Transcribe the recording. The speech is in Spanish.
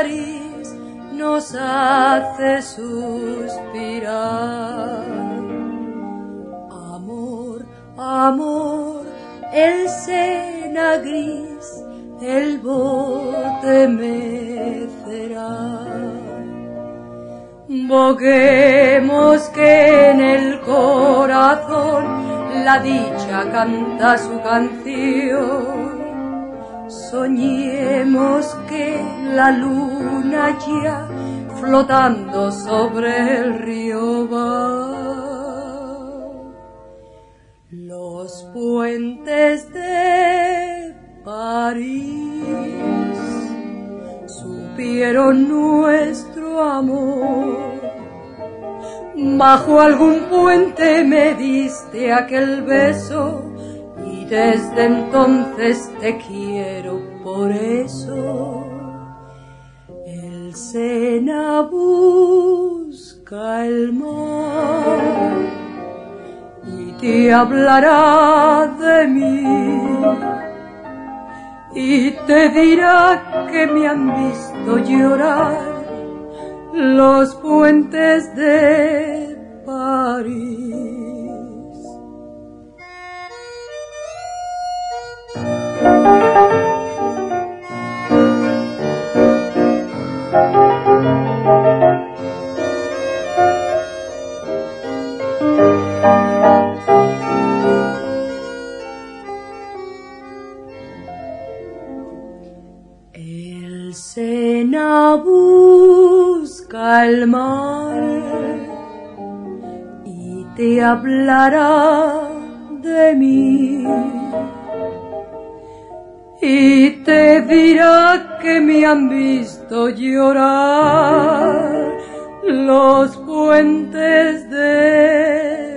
París nos hace suspirar. Amor, amor, el Sena gris, el bote mecerá. Boguemos que en el corazón la dicha canta su canción. Soñemos que la luna ya flotando sobre el río va. Los puentes de París supieron nuestro amor. Bajo algún puente me diste aquel beso y desde entonces te quiero por eso. El Sena busca el mar y te hablará de mí y te dirá que me han visto llorar los puentes de París. El Sena busca el mar y te hablará de mí y te dirá que me han visto llorar los puentes de